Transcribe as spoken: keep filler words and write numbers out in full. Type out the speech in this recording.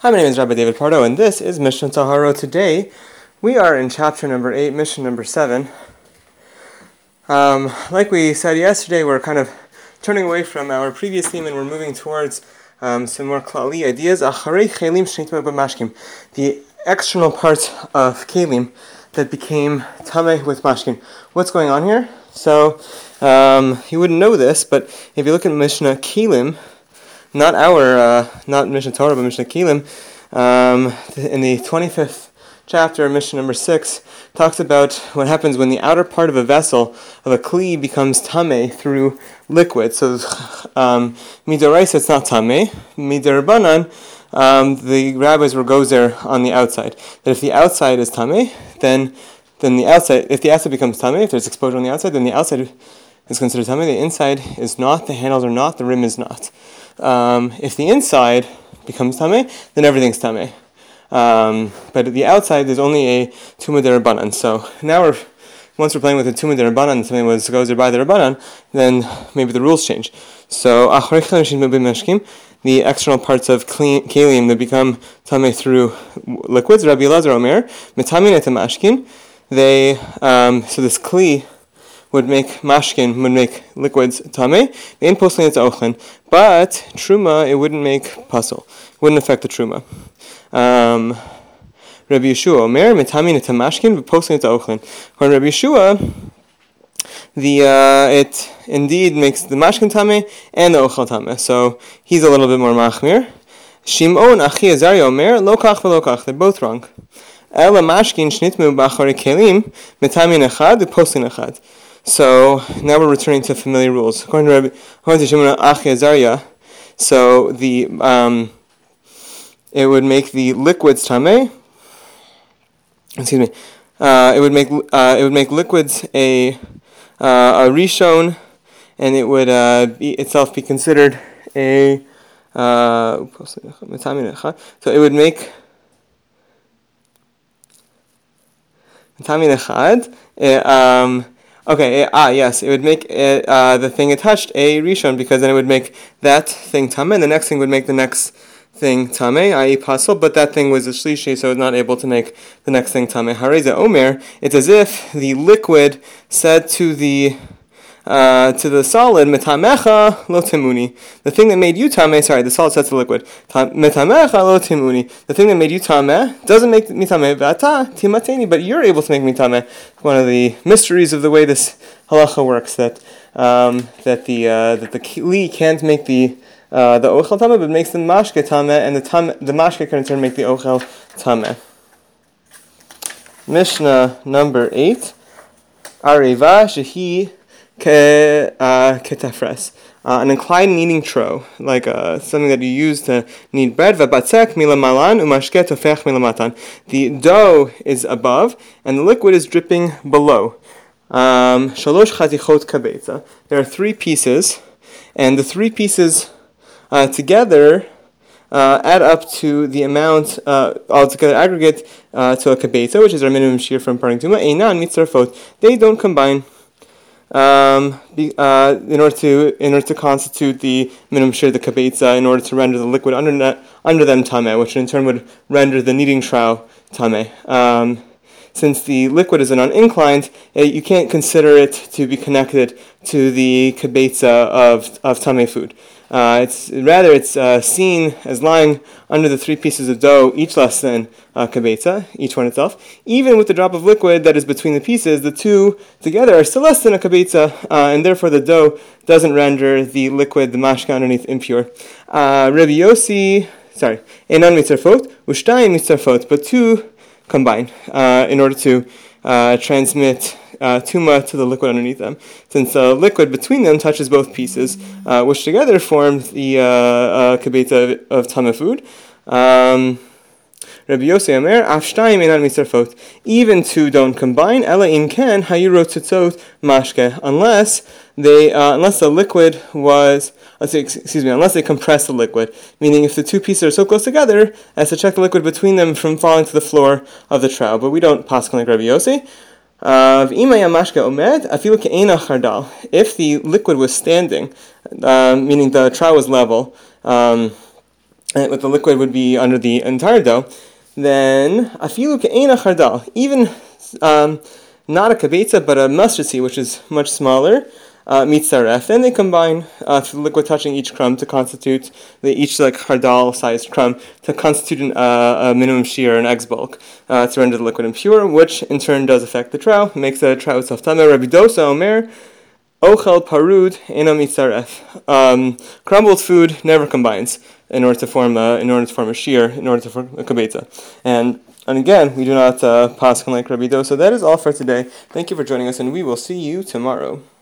Hi, my name is Rabbi David Pardo, and this is Mishnah Taharo. Today, we are in chapter number eight, Mishnah number seven. Um, like we said yesterday, we're kind of turning away from our previous theme, and we're moving towards um, some more klali ideas. Acharei chelim shnitma b'mashkim, the external parts of kelim that became tameh with mashkin. What's going on here? So, um, you wouldn't know this, but if you look at Mishnah Kelim, Not our, uh, not Mishnah Torah, but Mishnah Kelim, um, in the twenty-fifth chapter, Mishnah number six, talks about what happens when the outer part of a vessel, of a kli, becomes tameh through liquid. So, um, midoraisa, it's not tameh. Midarabanan, um, the rabbis were gozer on the outside. That if the outside is tameh, then, then the outside, if the outside becomes tameh, if there's exposure on the outside, then the outside is considered tameh. The inside is not, the handles are not, the rim is not. Um, if the inside becomes tameh, then everything's tameh. Um, but the outside, there's only a tumah derabanan. So now we're, once we're playing with a tumah derabanan, and something was goes by the rabbanan, then maybe the rules change. So the external parts of kelim that become tameh through liquids. Rabbi Elazar Omer, metamin et mashkin. They um, so this kli would make mashkin, would make liquids tameh, in posling it's ochlin, but truma, it wouldn't make puzzle, wouldn't affect the truma. Um, Rabbi Yeshua, Omer, metamin et mashkin, posling it's ochlin. When Rabbi Yeshua, the uh, it indeed makes the mashkin tameh and the ochel tameh, so he's a little bit more machmir. Shimon achi Azariah Omer, lo kach v'lo kach, they're both wrong. Ela mashkin shnitmu b'acharei kelim, metamin echad, posling echad. So now we're returning to familiar rules. According to Rabbi, according to Shimon Achi Azariah, so the um, it would make the liquids tameh. Excuse me. Uh, it would make uh, it would make liquids a uh, a rishon, and it would uh, be itself be considered a. Uh, so it would make. Metamin echad. Um, Okay, ah, yes, it would make it, uh, the thing it touched a rishon, because then it would make that thing tameh, and the next thing would make the next thing tameh, that is pasul, but that thing was a shlishi, so it was not able to make the next thing tameh. Hareza Omer, it's as if the liquid said to the uh, to the solid, metamecha lo timuni, the thing that made you tameh, sorry, the solid said to the liquid, metamecha lo timuni, the thing that made you tameh doesn't make me tameh, v'ata timateni, but you're able to make me tameh. One of the mysteries of the way this halacha works, that um, that the uh, that the kli can't make the uh, the ochel tameh, but makes the mashke tameh, and the tam, the mashke can in turn make the ochel tameh. Mishnah number eight, Areva shehi ketafres, uh, an inclined kneading trough, like uh, something that you use to knead bread. V'batzek milamalan umashke tofech milamatan. The dough is above, and the liquid is dripping below. Um, Shalosh chatichot kabetza. There are three pieces, and the three pieces uh, together uh, add up to the amount, uh, altogether aggregate uh, to a kabetza, which is our minimum shear from parting tuma. Einan mitzarfot. They don't combine. Um, be, uh, in order to in order to constitute the minimum shear, the kabetza, in order to render the liquid under net, under them tameh, which in turn would render the kneading trough tameh. Um, since the liquid is an uninclined, it, you can't consider it to be connected to the kabetza of of tameh food. Uh, it's rather it's uh, seen as lying under the three pieces of dough, each less than uh, kabetza, each one itself. Even with the drop of liquid that is between the pieces, the two together are still less than a kabetza, uh, and therefore the dough doesn't render the liquid, the mashka underneath, impure. Uh, Rabbi Yossi, sorry, enan mitzarfot, ushtayim mitzarfot, but two combine uh, in order to uh, transmit Uh, tuma to the liquid underneath them, since the liquid between them touches both pieces, uh, which together form the uh, uh, kabetza of, of tameh food. Um, Rabbi Yossi Omer, afshtayim enan mitzarfot. Even two don't combine. Ela in ken hayirot tzotzot mashke, unless they, uh, unless the liquid was, let's say, excuse me, unless they compress the liquid. Meaning, if the two pieces are so close together as to check the liquid between them from falling to the floor of the trough. But we don't paskin like Rabbi Yossi. Uh, if the liquid was standing, uh, meaning the trough was level, um, and with the liquid would be under the entire dough, then afilu ke'ena chardal, even um, not a kabetza, but a mustard seed, which is much smaller, uh, mitzaref. Then they combine uh, the liquid touching each crumb to constitute the each like chardal-sized crumb to constitute an, uh, a minimum shear, an egg's bulk, uh, to render the liquid impure, which in turn does affect the trout, makes the trout itself tameh. Rabbi Dosa Omer, ochel parud ena mitzaref. Um, crumbled food never combines in order to form a, in order to form a shear, in order to form a kabetza. And and again, we do not uh, paskin like Rabbi Dosa. So that is all for today. Thank you for joining us, and we will see you tomorrow.